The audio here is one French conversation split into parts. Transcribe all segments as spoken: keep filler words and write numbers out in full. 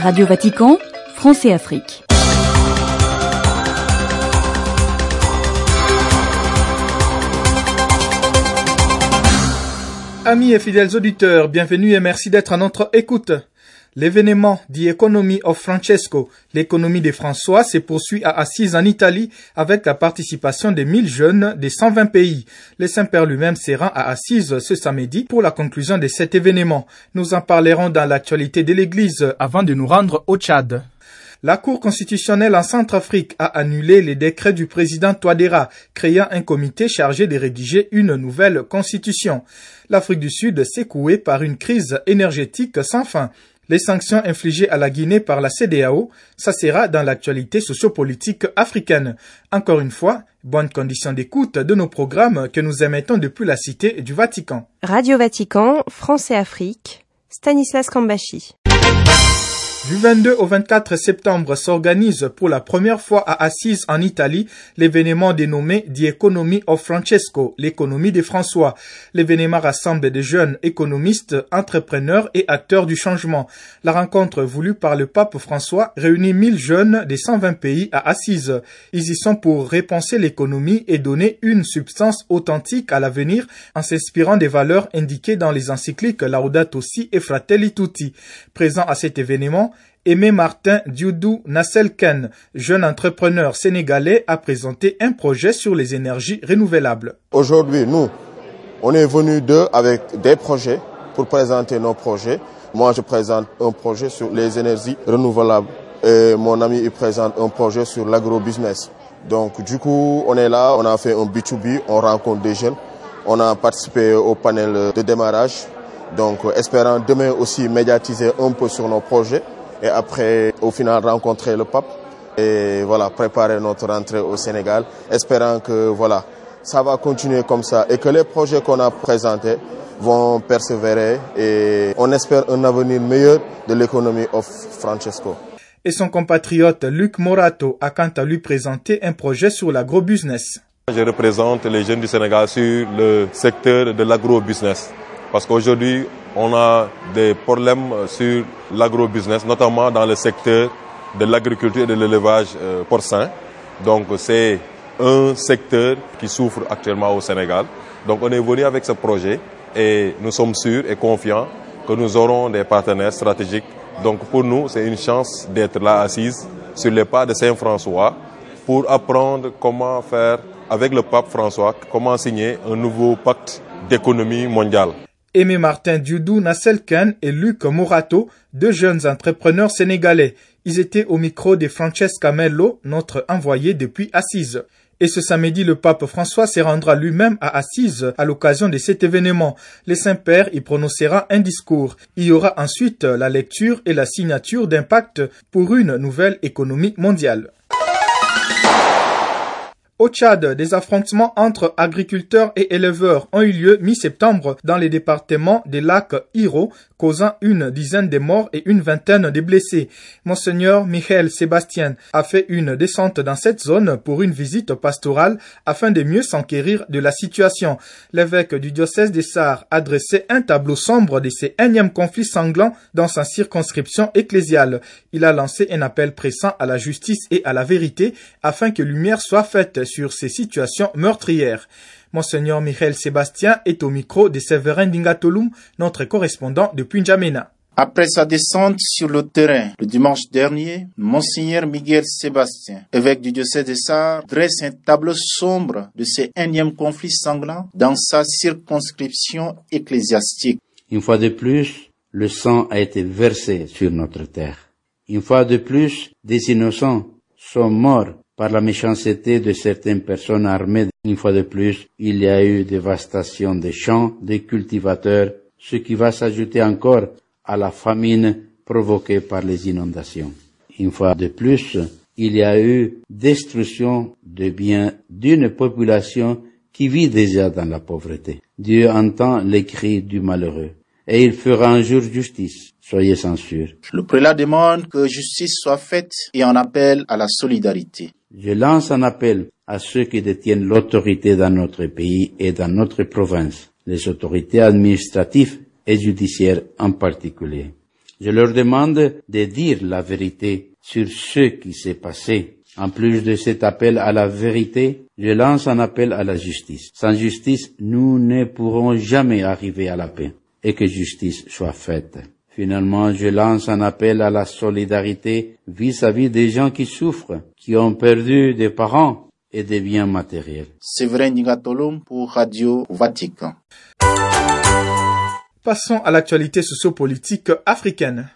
Radio Vatican, France et Afrique. Amis et fidèles auditeurs, bienvenue et merci d'être à notre écoute. L'événement The Economy of Francesco, l'économie de François, se poursuit à Assise en Italie avec la participation de mille jeunes de cent vingt pays. Le Saint-Père lui-même se rend à Assise ce samedi pour la conclusion de cet événement. Nous en parlerons dans l'actualité de l'Église avant de nous rendre au Tchad. La Cour constitutionnelle en Centrafrique a annulé les décrets du président Touadéra, créant un comité chargé de rédiger une nouvelle constitution. L'Afrique du Sud secouée par une crise énergétique sans fin. Les sanctions infligées à la Guinée par la C E D E A O, ça sera dans l'actualité sociopolitique africaine. Encore une fois, bonne condition d'écoute de nos programmes que nous émettons depuis la Cité du Vatican. Radio Vatican, France et Afrique, Stanislas Kambashi. Du vingt-deux au vingt-quatre septembre s'organise pour la première fois à Assise en Italie l'événement dénommé The Economy of Francesco, l'économie de François. L'événement rassemble des jeunes économistes, entrepreneurs et acteurs du changement. La rencontre voulue par le pape François réunit mille jeunes des cent vingt pays à Assise. Ils y sont pour repenser l'économie et donner une substance authentique à l'avenir en s'inspirant des valeurs indiquées dans les encycliques Laudato Si et Fratelli Tutti. Présent à cet événement, Aimé Martin Dioudou Nasselken, jeune entrepreneur sénégalais, a présenté un projet sur les énergies renouvelables. Aujourd'hui, nous, on est venus d'eux avec des projets pour présenter nos projets. Moi, je présente un projet sur les énergies renouvelables et mon ami il présente un projet sur l'agro-business. Donc, du coup, on est là, on a fait un B deux B, on rencontre des jeunes, on a participé au panel de démarrage. Donc, espérant demain aussi médiatiser un peu sur nos projets et après, au final, rencontrer le pape et voilà, préparer notre rentrée au Sénégal, espérant que voilà, ça va continuer comme ça et que les projets qu'on a présentés vont persévérer et on espère un avenir meilleur de l'économie of Francesco. Et son compatriote Luc Morato a quant à lui présenté un projet sur l'agro-business. Je représente les jeunes du Sénégal sur le secteur de l'agro-business. Parce qu'aujourd'hui, on a des problèmes sur l'agro-business, notamment dans le secteur de l'agriculture et de l'élevage euh, porcin. Donc, c'est un secteur qui souffre actuellement au Sénégal. Donc, on est venu avec ce projet et nous sommes sûrs et confiants que nous aurons des partenaires stratégiques. Donc, pour nous, c'est une chance d'être là assises sur les pas de Saint-François pour apprendre comment faire avec le pape François, comment signer un nouveau pacte d'économie mondiale. Aimé Martin Dioudou Nasselken et Luc Morato, deux jeunes entrepreneurs sénégalais. Ils étaient au micro de Francesca Mello, notre envoyé depuis Assise. Et ce samedi, le pape François se rendra lui-même à Assise à l'occasion de cet événement. Le Saint-Père y prononcera un discours. Il y aura ensuite la lecture et la signature d'un pacte pour une nouvelle économie mondiale. Au Tchad, des affrontements entre agriculteurs et éleveurs ont eu lieu mi-septembre dans les départements des lacs Iro, causant une dizaine de morts et une vingtaine de blessés. Monseigneur Michel Sébastien a fait une descente dans cette zone pour une visite pastorale afin de mieux s'enquérir de la situation. L'évêque du diocèse des Sarres a dressé un tableau sombre de ces énièmes conflits sanglants dans sa circonscription ecclésiale. Il a lancé un appel pressant à la justice et à la vérité afin que lumière soit faite sur ces situations meurtrières. Monseigneur Michel Sébastien est au micro de Séverin Dingatolum, notre correspondant depuis N'Djamena. Après sa descente sur le terrain le dimanche dernier, Monseigneur Miguel Sébastien, évêque du diocèse de Sarres, dresse un tableau sombre de ces énièmes conflits sanglants dans sa circonscription ecclésiastique. Une fois de plus, le sang a été versé sur notre terre. Une fois de plus, des innocents sont morts par la méchanceté de certaines personnes armées. Une fois de plus, il y a eu dévastation des champs, des cultivateurs, ce qui va s'ajouter encore à la famine provoquée par les inondations. Une fois de plus, il y a eu destruction de biens d'une population qui vit déjà dans la pauvreté. Dieu entend les cris du malheureux et il fera un jour justice. Soyez sans sûr. Le prélat demande que justice soit faite et en appelle à la solidarité. Je lance un appel à ceux qui détiennent l'autorité dans notre pays et dans notre province, les autorités administratives et judiciaires en particulier. Je leur demande de dire la vérité sur ce qui s'est passé. En plus de cet appel à la vérité, je lance un appel à la justice. Sans justice, nous ne pourrons jamais arriver à la paix et que justice soit faite. Finalement, je lance un appel à la solidarité vis-à-vis des gens qui souffrent, qui ont perdu des parents et des biens matériels. Séverin Nigatolom pour Radio Vatican. Passons à l'actualité sociopolitique africaine.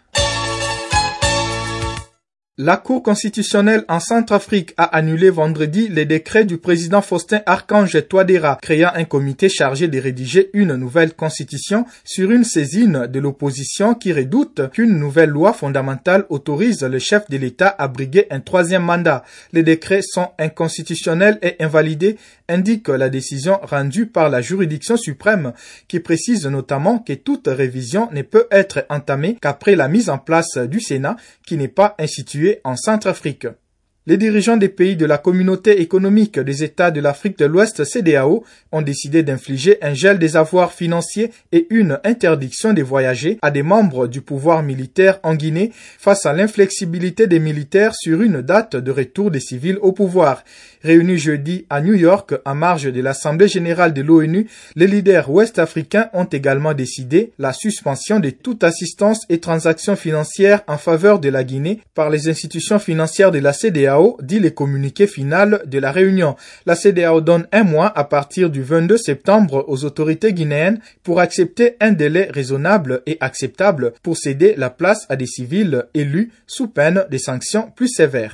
La Cour constitutionnelle en Centrafrique a annulé vendredi les décrets du président Faustin Archange Touadéra créant un comité chargé de rédiger une nouvelle constitution sur une saisine de l'opposition qui redoute qu'une nouvelle loi fondamentale autorise le chef de l'État à briguer un troisième mandat. Les décrets sont inconstitutionnels et invalidés, indique la décision rendue par la juridiction suprême qui précise notamment que toute révision ne peut être entamée qu'après la mise en place du Sénat qui n'est pas institué en Centrafrique. Les dirigeants des pays de la communauté économique des États de l'Afrique de l'Ouest C E D E A O ont décidé d'infliger un gel des avoirs financiers et une interdiction de voyager à des membres du pouvoir militaire en Guinée face à l'inflexibilité des militaires sur une date de retour des civils au pouvoir. Réunis jeudi à New York en marge de l'Assemblée générale de l'ONU, les leaders ouest-africains ont également décidé la suspension de toute assistance et transactions financières en faveur de la Guinée par les institutions financières de la C E D E A O, dit le communiqué final de la réunion. La C E D E A O donne un mois à partir du vingt-deux septembre aux autorités guinéennes pour accepter un délai raisonnable et acceptable pour céder la place à des civils élus sous peine de sanctions plus sévères.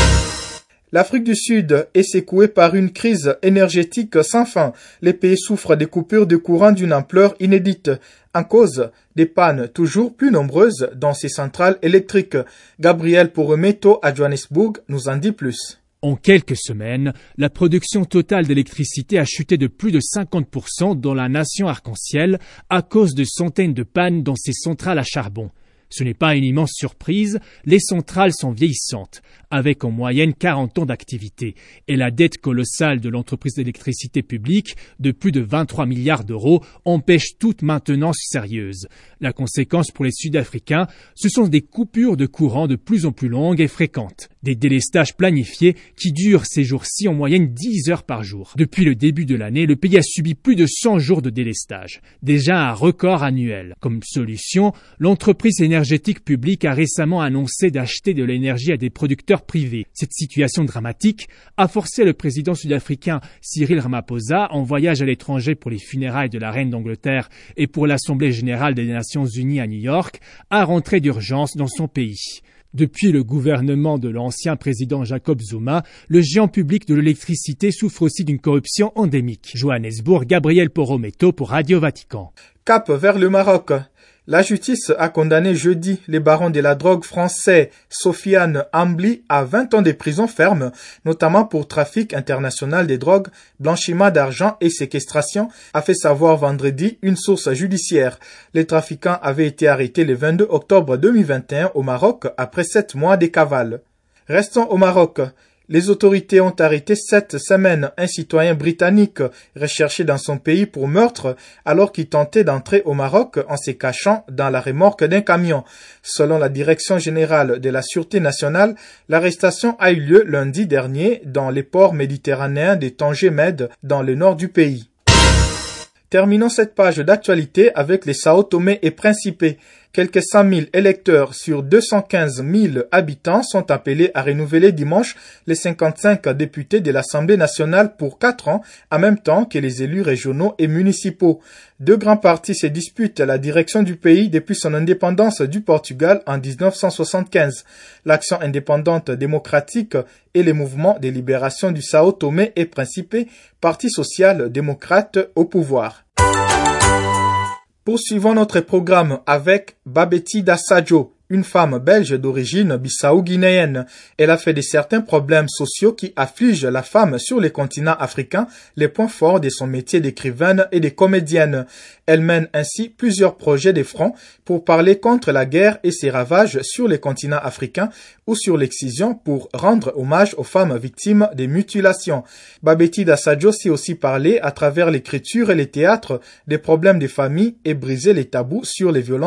L'Afrique du Sud est secouée par une crise énergétique sans fin. Les pays souffrent des coupures de courant d'une ampleur inédite, en cause des pannes toujours plus nombreuses dans ces centrales électriques. Gabriel Porometo à Johannesburg nous en dit plus. En quelques semaines, la production totale d'électricité a chuté de plus de cinquante pour cent dans la nation arc-en-ciel à cause de centaines de pannes dans ces centrales à charbon. Ce n'est pas une immense surprise, les centrales sont vieillissantes, avec en moyenne quarante ans d'activité, et la dette colossale de l'entreprise d'électricité publique, de plus de vingt-trois milliards d'euros, empêche toute maintenance sérieuse. La conséquence pour les Sud-Africains, ce sont des coupures de courant de plus en plus longues et fréquentes, des délestages planifiés qui durent ces jours-ci en moyenne dix heures par jour. Depuis le début de l'année, le pays a subi plus de cent jours de délestage, déjà un record annuel. Comme solution, l'entreprise énergétique publique a récemment annoncé d'acheter de l'énergie à des producteurs privés. Cette situation dramatique a forcé le président sud-africain Cyril Ramaphosa, en voyage à l'étranger pour les funérailles de la reine d'Angleterre et pour l'Assemblée générale des Nations unies à New York, à rentrer d'urgence dans son pays. Depuis le gouvernement de l'ancien président Jacob Zuma, le géant public de l'électricité souffre aussi d'une corruption endémique. Johannesburg, Gabriel Porometo pour Radio Vatican. Cap vers le Maroc. La justice a condamné jeudi les barons de la drogue français Sofiane Ambli à vingt ans de prison ferme, notamment pour trafic international des drogues, blanchiment d'argent et séquestration, a fait savoir vendredi une source judiciaire. Les trafiquants avaient été arrêtés le vingt-deux octobre deux mille vingt et un au Maroc après sept mois de cavale. Restons au Maroc. Les autorités ont arrêté cette semaine un citoyen britannique recherché dans son pays pour meurtre alors qu'il tentait d'entrer au Maroc en se cachant dans la remorque d'un camion. Selon la Direction générale de la Sûreté nationale, l'arrestation a eu lieu lundi dernier dans les ports méditerranéens de Tanger-Med dans le nord du pays. Terminons cette page d'actualité avec les Sao Tomé et Principe. Quelques cent mille électeurs sur deux cent quinze mille habitants sont appelés à renouveler dimanche les cinquante-cinq députés de l'Assemblée nationale pour quatre ans, en même temps que les élus régionaux et municipaux. Deux grands partis se disputent la direction du pays depuis son indépendance du Portugal en dix-neuf cent soixante-quinze. L'Action indépendante démocratique et les mouvements de libération du Sao Tomé et Principe, parti social-démocrate au pouvoir. Poursuivons notre programme avec Babeti Dassajo, une femme belge d'origine bissau-guinéenne. Elle a fait de certains problèmes sociaux qui affligent la femme sur le continent africain, les points forts de son métier d'écrivaine et de comédienne. Elle mène ainsi plusieurs projets de front pour parler contre la guerre et ses ravages sur le continent africain ou sur l'excision pour rendre hommage aux femmes victimes des mutilations. Babeti Dassajo sait aussi parler à travers l'écriture et le théâtre des problèmes des familles et briser les tabous sur les violences contre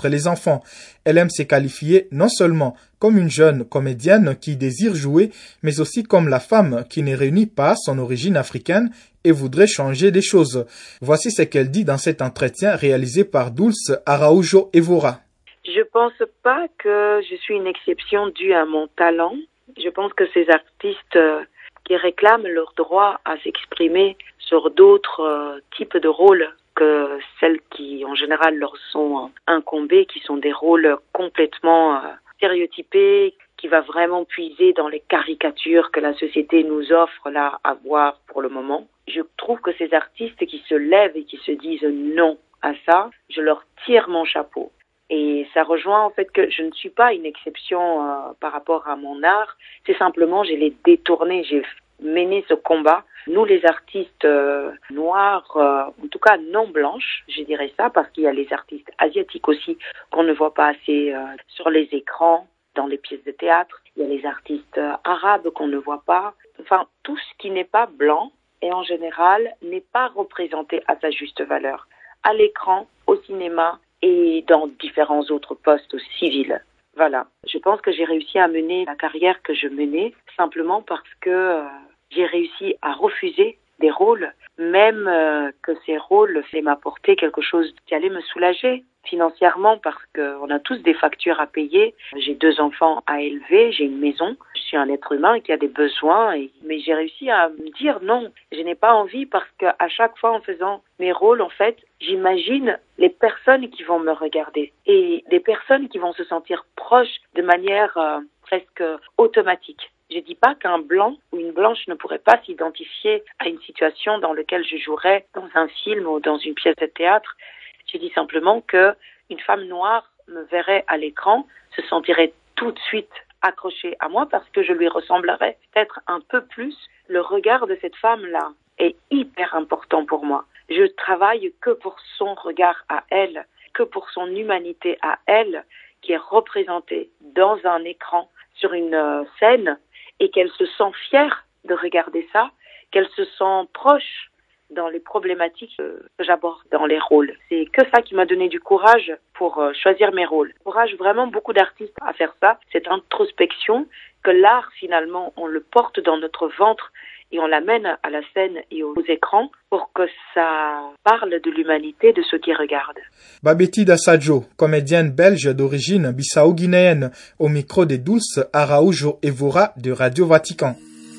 les enfants. Elle aime se qualifier non seulement comme une jeune comédienne qui désire jouer, mais aussi comme la femme qui ne réunit pas son origine africaine et voudrait changer des choses. Voici ce qu'elle dit dans cet entretien réalisé par Dulce Araujo Evora. Je pense pas que je suis une exception due à mon talent. Je pense que ces artistes euh, qui réclament leur droit à s'exprimer sur d'autres euh, types de rôles que celles qui en général leur sont euh, incombés, qui sont des rôles complètement euh, stéréotypés, qui va vraiment puiser dans les caricatures que la société nous offre là à voir pour le moment. Je trouve que ces artistes qui se lèvent et qui se disent non à ça, je leur tire mon chapeau. Et ça rejoint en fait que je ne suis pas une exception euh, par rapport à mon art. C'est simplement, je l'ai détourné, j'ai mené ce combat. Nous, les artistes euh, noirs, euh, en tout cas non blanches, je dirais ça, parce qu'il y a les artistes asiatiques aussi qu'on ne voit pas assez euh, sur les écrans, dans les pièces de théâtre. Il y a les artistes euh, arabes qu'on ne voit pas. Enfin, tout ce qui n'est pas blanc et en général n'est pas représenté à sa juste valeur. À l'écran, au cinéma, et dans différents autres postes civils. Voilà. Je pense que j'ai réussi à mener la carrière que je menais simplement parce que euh, j'ai réussi à refuser des rôles, même euh, que ces rôles allaient m'apporter quelque chose qui allait me soulager financièrement parce qu'on a tous des factures à payer. J'ai deux enfants à élever, j'ai une maison. Je suis un être humain qui a des besoins, et, mais j'ai réussi à me dire non, je n'ai pas envie parce qu'à chaque fois en faisant mes rôles, en fait, j'imagine les personnes qui vont me regarder et des personnes qui vont se sentir proches de manière euh, presque automatique. Je dis pas qu'un blanc ou une blanche ne pourrait pas s'identifier à une situation dans laquelle je jouerais dans un film ou dans une pièce de théâtre. Je dis simplement que une femme noire me verrait à l'écran, se sentirait tout de suite accrochée à moi parce que je lui ressemblerais peut-être un peu plus. Le regard de cette femme-là est hyper important pour moi. Je travaille que pour son regard à elle, que pour son humanité à elle, qui est représentée dans un écran sur une euh, scène, et qu'elle se sent fière de regarder ça, qu'elle se sent proche dans les problématiques que j'aborde dans les rôles. C'est que ça qui m'a donné du courage pour euh, choisir mes rôles. Courage vraiment beaucoup d'artistes à faire ça, cette introspection, que l'art finalement on le porte dans notre ventre et on l'amène à la scène et aux écrans pour que ça parle de l'humanité de ceux qui regardent. Babeti Dassajo, comédienne belge d'origine bissau-guinéenne, au micro de Dulce Araujo Evora de Radio Vatican.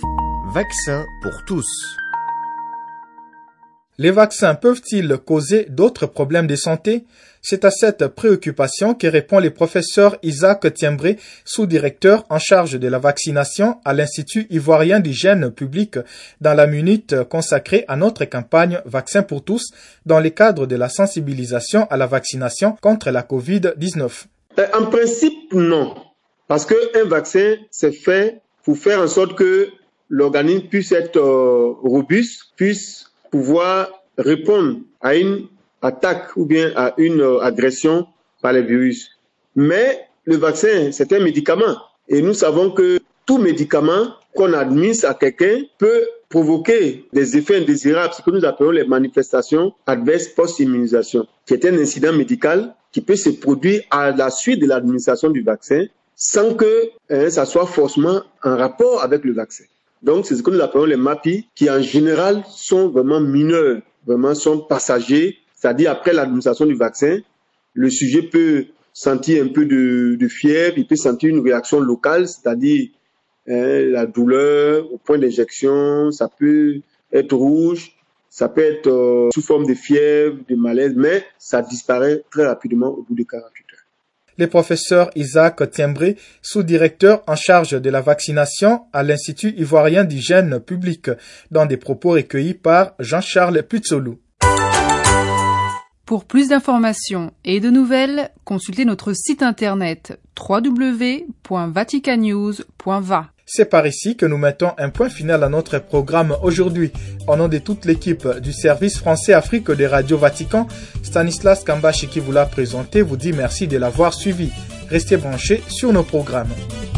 Vaccin pour tous. Les vaccins peuvent-ils causer d'autres problèmes de santé? C'est à cette préoccupation que répond le professeur Isaac Tiembré, sous-directeur en charge de la vaccination à l'Institut ivoirien d'hygiène publique, dans la minute consacrée à notre campagne Vaccin pour tous, dans le cadre de la sensibilisation à la vaccination contre la covid dix-neuf. En principe, non. Parce qu'un vaccin, c'est fait pour faire en sorte que l'organisme puisse être euh, robuste, puisse pouvoir répondre à une attaque ou bien à une euh, agression par les virus. Mais le vaccin, c'est un médicament. Et nous savons que tout médicament qu'on administre à quelqu'un peut provoquer des effets indésirables, ce que nous appelons les manifestations adverses post-immunisation, qui est un incident médical qui peut se produire à la suite de l'administration du vaccin sans que hein, ça soit forcément en rapport avec le vaccin. Donc, c'est ce que nous appelons les M A P I, qui en général sont vraiment mineurs, vraiment sont passagers, c'est-à-dire après l'administration du vaccin, le sujet peut sentir un peu de, de fièvre, il peut sentir une réaction locale, c'est-à-dire hein, la douleur au point d'injection, ça peut être rouge, ça peut être euh, sous forme de fièvre, de malaise, mais ça disparaît très rapidement au bout de quarante-huit heures. Le professeur Isaac Tiembré, sous-directeur en charge de la vaccination à l'Institut ivoirien d'hygiène publique, dans des propos recueillis par Jean-Charles Puzzolou. Pour plus d'informations et de nouvelles, consultez notre site internet w w w point vaticanews point v a. C'est par ici que nous mettons un point final à notre programme aujourd'hui. Au nom de toute l'équipe du service français Afrique de Radio Vatican, Stanislas Kambashi qui vous l'a présenté vous dit merci de l'avoir suivi. Restez branchés sur nos programmes.